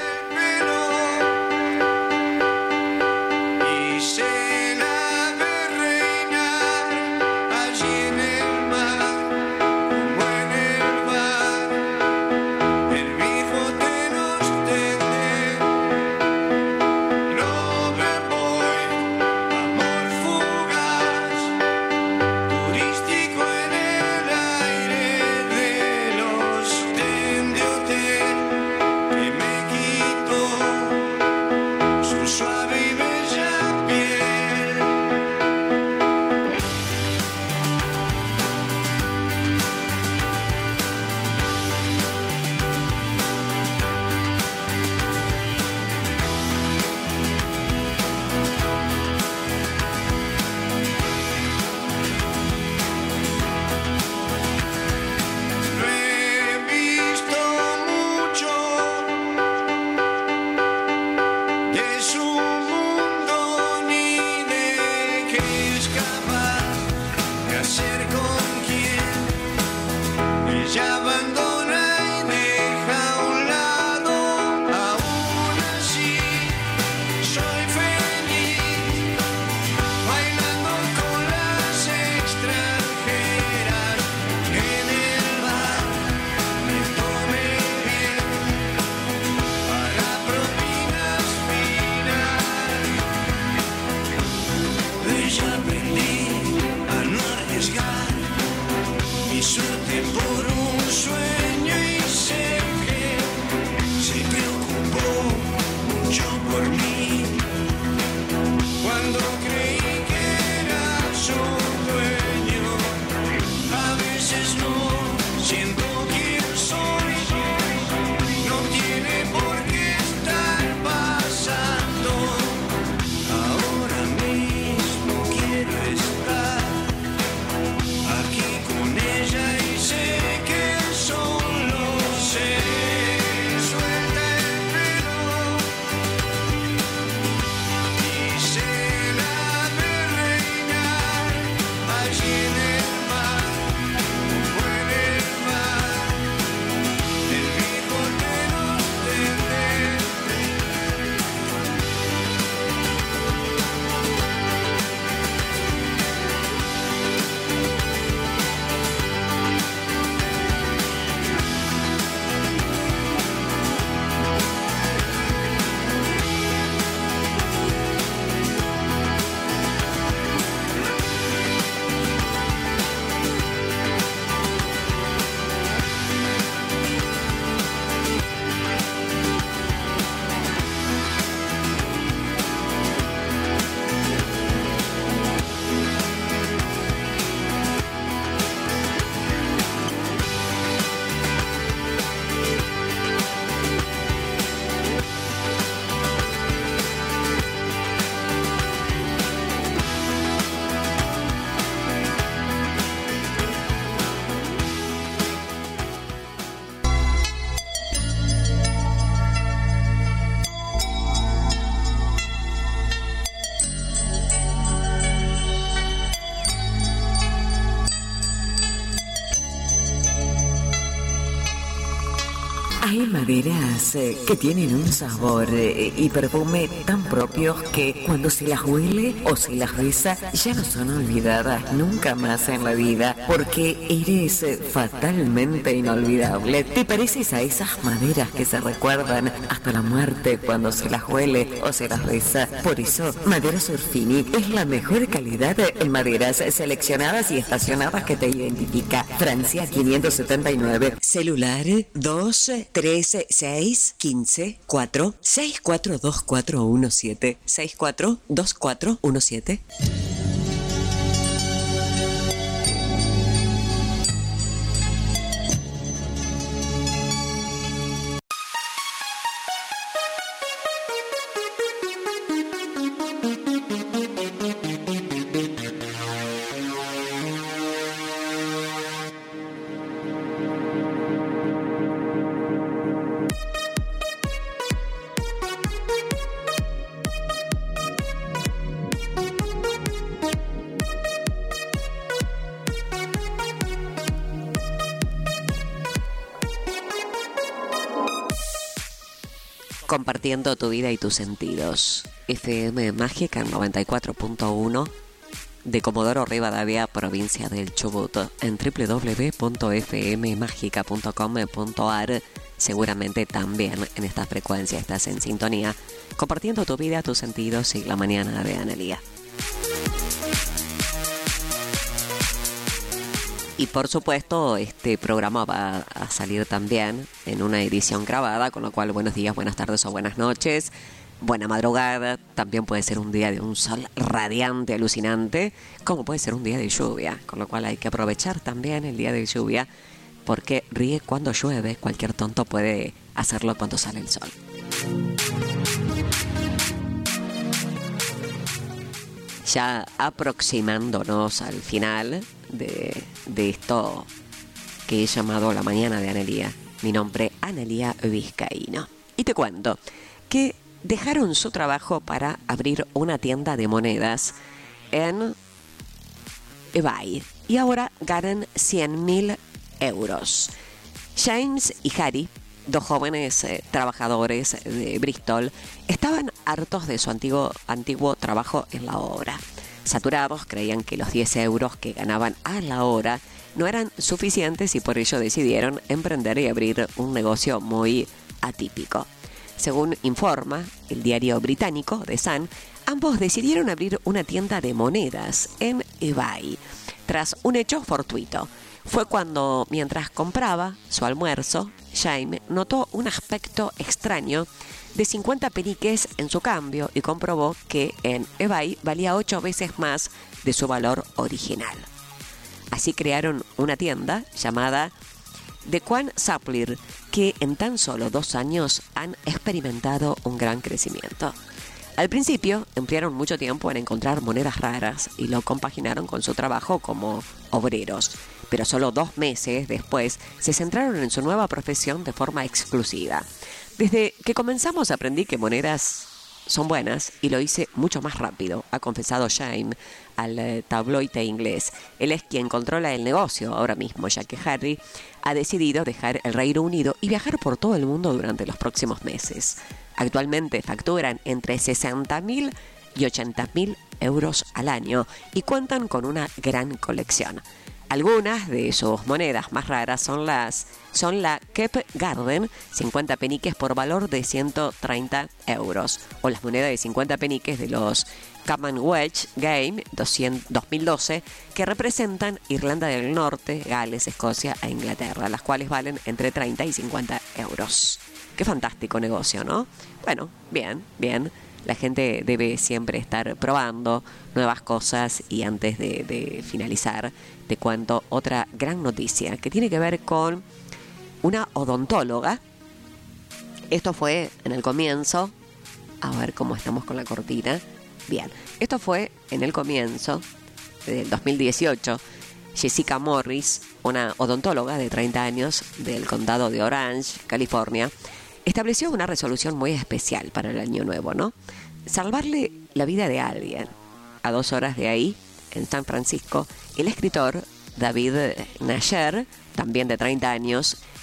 Hay maderas que tienen un sabor y perfume tan propios que cuando se las huele o se las besa ya no son olvidadas nunca más en la vida, porque eres fatalmente inolvidable. Te pareces a esas maderas que se recuerdan hasta la muerte cuando se las huele o se las besa. Por eso, Maderas Orfini es la mejor calidad en maderas seleccionadas y estacionadas que te identifica. Francia 579. Celular 2 3 6 15 4 642417 642417. Compartiendo tu vida y tus sentidos. FM Mágica en 94.1 de Comodoro Rivadavia, provincia del Chubut, en www.fmmagica.com.ar. Seguramente también en esta frecuencia estás en sintonía, compartiendo tu vida, tus sentidos y la mañana de Analía. Y por supuesto, este programa va a salir también en una edición grabada, con lo cual buenos días, buenas tardes o buenas noches, buena madrugada. También puede ser un día de un sol radiante, alucinante, como puede ser un día de lluvia, con lo cual hay que aprovechar también el día de lluvia, porque ríe cuando llueve, cualquier tonto puede hacerlo cuando sale el sol. Ya aproximándonos al final de esto que he llamado La Mañana de Analía. Mi nombre, Analía Vizcaíno. Y te cuento que dejaron su trabajo para abrir una tienda de monedas en eBay y ahora ganan 100.000 euros. James y Harry, dos jóvenes trabajadores de Bristol, estaban hartos de su antiguo trabajo en la obra. Saturados, creían que los 10 euros que ganaban a la hora no eran suficientes y por ello decidieron emprender y abrir un negocio muy atípico. Según informa el diario británico The Sun, ambos decidieron abrir una tienda de monedas en eBay tras un hecho fortuito. Fue cuando, mientras compraba su almuerzo, Jaime notó un aspecto extraño de 50 peniques en su cambio y comprobó que en eBay valía 8 veces más de su valor original. Así crearon una tienda llamada The Quan Suppler, que en tan solo 2 años han experimentado un gran crecimiento. Al principio emplearon mucho tiempo en encontrar monedas raras y lo compaginaron con su trabajo como obreros, pero solo 2 meses después se centraron en su nueva profesión de forma exclusiva. Desde que comenzamos aprendí que monedas son buenas y lo hice mucho más rápido, ha confesado Jaime al tabloide inglés. Él es quien controla el negocio ahora mismo, ya que Harry ha decidido dejar el Reino Unido y viajar por todo el mundo durante los próximos meses. Actualmente facturan entre 60.000 y 80.000 euros al año y cuentan con una gran colección. Algunas de sus monedas más raras son la Cape Garden, 50 peniques por valor de 130 euros, o las monedas de 50 peniques de los Commonwealth Games 2012, que representan Irlanda del Norte, Gales, Escocia e Inglaterra, las cuales valen entre 30 y 50 euros. Qué fantástico negocio, ¿no? Bueno, bien. La gente debe siempre estar probando nuevas cosas y antes de finalizar te cuento otra gran noticia que tiene que ver con una odontóloga. Esto fue en el comienzo, a ver cómo estamos con la cortina. Bien, esto fue en el comienzo del 2018. Jessica Morris, una odontóloga de 30 años del condado de Orange, California, estableció una resolución muy especial para el año nuevo, ¿no? Salvarle la vida de alguien. A 2 horas de ahí, en San Francisco, el escritor David Nasher, también de 30 años,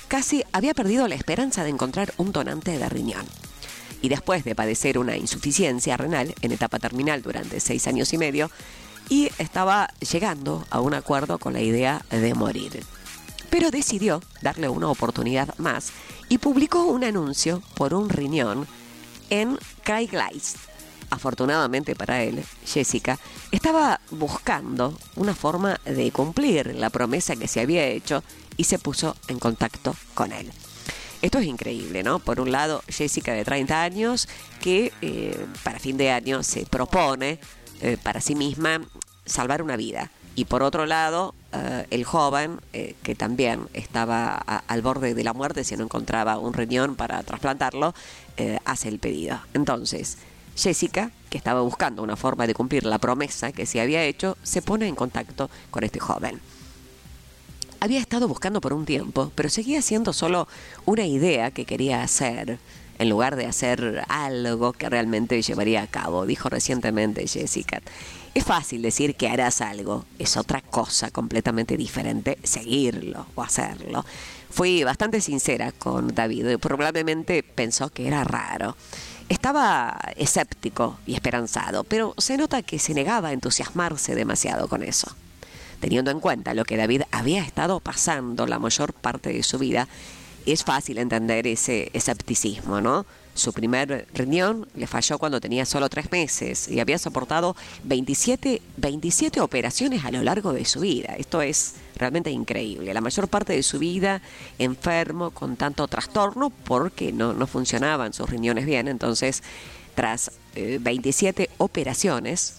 casi había perdido la esperanza de encontrar un donante de riñón. Y después de padecer una insuficiencia renal en etapa terminal durante 6 años y medio, y estaba llegando a un acuerdo con la idea de morir. Pero decidió darle una oportunidad más y publicó un anuncio por un riñón en Craigslist. Afortunadamente para él, Jessica estaba buscando una forma de cumplir la promesa que se había hecho y se puso en contacto con él. Esto es increíble, ¿no? Por un lado, Jessica de 30 años que para fin de año se propone para sí misma salvar una vida. Y por otro lado, el joven, que también estaba al borde de la muerte si no encontraba un riñón para trasplantarlo, hace el pedido. Entonces, Jessica, que estaba buscando una forma de cumplir la promesa que se había hecho, se pone en contacto con este joven. Había estado buscando por un tiempo, pero seguía siendo solo una idea que quería hacer, en lugar de hacer algo que realmente llevaría a cabo, dijo recientemente Jessica. Es fácil decir que harás algo, es otra cosa completamente diferente seguirlo o hacerlo. Fui bastante sincera con David y probablemente pensó que era raro. Estaba escéptico y esperanzado, pero se nota que se negaba a entusiasmarse demasiado con eso. Teniendo en cuenta lo que David había estado pasando la mayor parte de su vida, es fácil entender ese escepticismo, ¿no? Su primer riñón le falló cuando tenía solo 3 meses y había soportado 27 operaciones a lo largo de su vida. Esto es realmente increíble. La mayor parte de su vida enfermo con tanto trastorno porque no funcionaban sus riñones bien. Entonces, tras 27 operaciones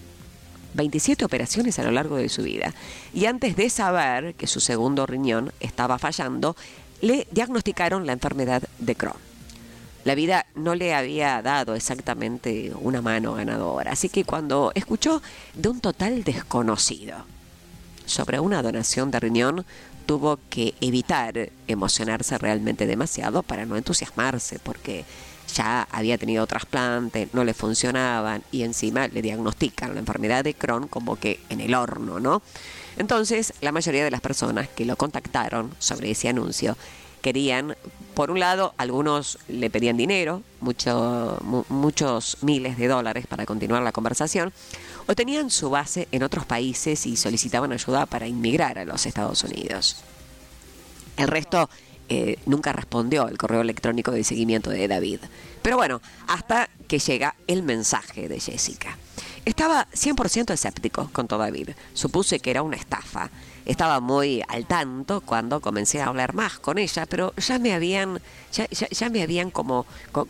a lo largo de su vida. Y antes de saber que su segundo riñón estaba fallando, le diagnosticaron la enfermedad de Crohn. La vida no le había dado exactamente una mano ganadora, así que cuando escuchó de un total desconocido sobre una donación de riñón, tuvo que evitar emocionarse realmente demasiado para no entusiasmarse, porque ya había tenido trasplante, no le funcionaban y encima le diagnostican la enfermedad de Crohn como que en el horno, ¿no? Entonces, la mayoría de las personas que lo contactaron sobre ese anuncio querían, por un lado, algunos le pedían dinero, muchos miles de dólares para continuar la conversación, o tenían su base en otros países y solicitaban ayuda para inmigrar a los Estados Unidos. El resto nunca respondió el correo electrónico de seguimiento de David. Pero bueno, hasta que llega el mensaje de Jessica. Estaba 100% escéptico con todo David. Supuse que era una estafa. Estaba muy al tanto cuando comencé a hablar más con ella, pero ya me habían como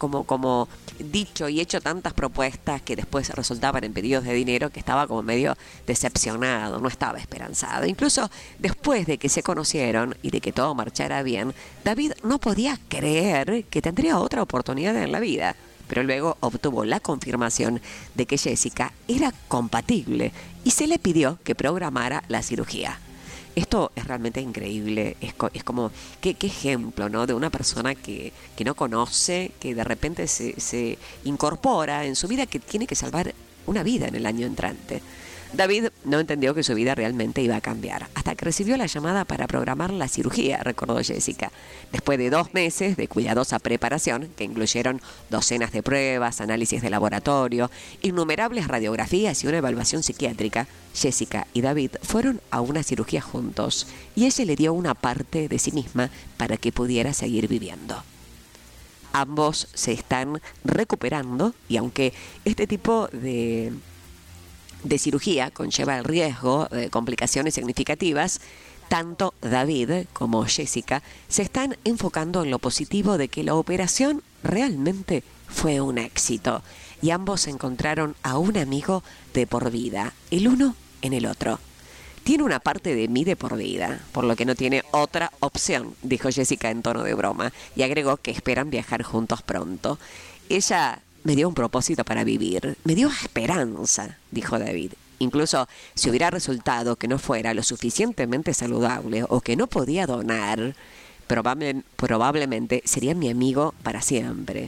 dicho y hecho tantas propuestas que después resultaban en pedidos de dinero que estaba como medio decepcionado, no estaba esperanzado. Incluso después de que se conocieron y de que todo marchara bien, David no podía creer que tendría otra oportunidad en la vida. Pero luego obtuvo la confirmación de que Jessica era compatible y se le pidió que programara la cirugía. Esto es realmente increíble, es como, qué ejemplo, ¿no? De una persona que no conoce, que de repente se incorpora en su vida, que tiene que salvar una vida en el año entrante. David no entendió que su vida realmente iba a cambiar, hasta que recibió la llamada para programar la cirugía, recordó Jessica. Después de 2 meses de cuidadosa preparación, que incluyeron docenas de pruebas, análisis de laboratorio, innumerables radiografías y una evaluación psiquiátrica, Jessica y David fueron a una cirugía juntos y ella le dio una parte de sí misma para que pudiera seguir viviendo. Ambos se están recuperando y aunque este tipo de cirugía conlleva el riesgo de complicaciones significativas, tanto David como Jessica se están enfocando en lo positivo de que la operación realmente fue un éxito y ambos encontraron a un amigo de por vida, el uno en el otro. Tiene una parte de mí de por vida, por lo que no tiene otra opción, dijo Jessica en tono de broma, y agregó que esperan viajar juntos pronto. Ella me dio un propósito para vivir, me dio esperanza, dijo David. Incluso si hubiera resultado que no fuera lo suficientemente saludable o que no podía donar, probablemente sería mi amigo para siempre.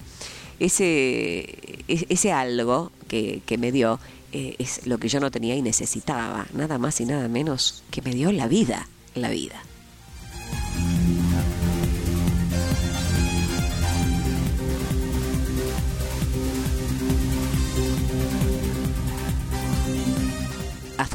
Ese algo que me dio es lo que yo no tenía y necesitaba, nada más y nada menos que me dio la vida.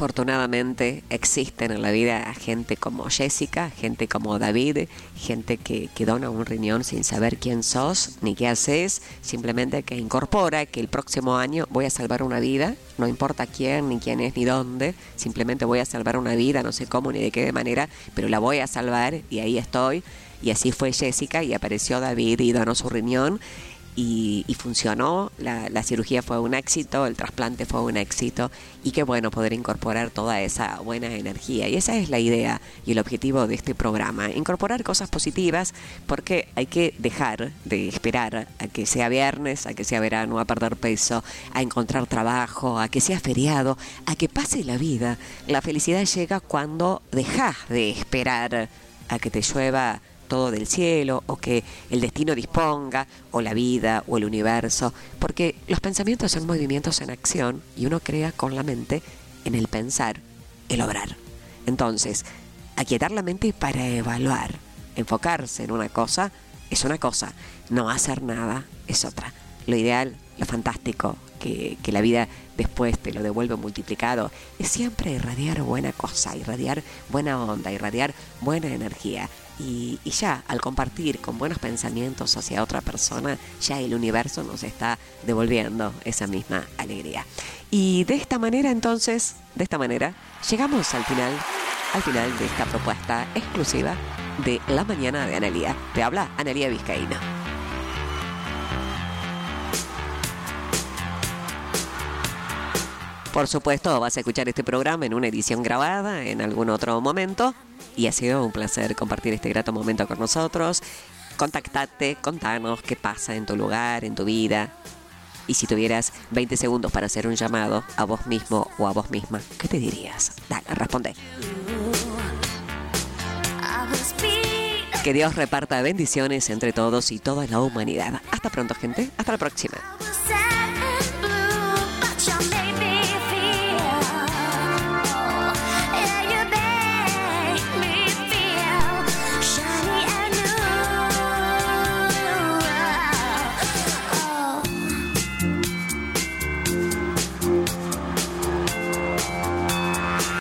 afortunadamente existen en la vida gente como Jessica, gente como David, gente que dona un riñón sin saber quién sos ni qué haces, simplemente que incorpora que el próximo año voy a salvar una vida, no importa quién, ni quién es, ni dónde, simplemente voy a salvar una vida, no sé cómo ni de qué manera, pero la voy a salvar y ahí estoy. Y así fue Jessica y apareció David y donó su riñón. Y funcionó, la cirugía fue un éxito, el trasplante fue un éxito y qué bueno poder incorporar toda esa buena energía. Y esa es la idea y el objetivo de este programa, incorporar cosas positivas, porque hay que dejar de esperar a que sea viernes, a que sea verano, a perder peso, a encontrar trabajo, a que sea feriado, a que pase la vida. La felicidad llega cuando dejas de esperar a que te llueva todo del cielo, o que el destino disponga, o la vida, o el universo, porque los pensamientos son movimientos en acción y uno crea con la mente en el pensar, el obrar. Entonces, aquietar la mente para evaluar, enfocarse en una cosa es una cosa, no hacer nada es otra. Lo ideal, lo fantástico, que la vida después te lo devuelve multiplicado, es siempre irradiar buena cosa, irradiar buena onda, irradiar buena energía. Y ya, al compartir con buenos pensamientos hacia otra persona, ya el universo nos está devolviendo esa misma alegría. Y de esta manera, entonces, llegamos al final de esta propuesta exclusiva de La Mañana de Analía. Te habla Analía Vizcaína. Por supuesto, vas a escuchar este programa en una edición grabada en algún otro momento. Y ha sido un placer compartir este grato momento con nosotros. Contactate, contanos qué pasa en tu lugar, en tu vida. Y si tuvieras 20 segundos para hacer un llamado a vos mismo o a vos misma, ¿qué te dirías? Dale, responde. Que Dios reparta bendiciones entre todos y toda la humanidad. Hasta pronto, gente. Hasta la próxima.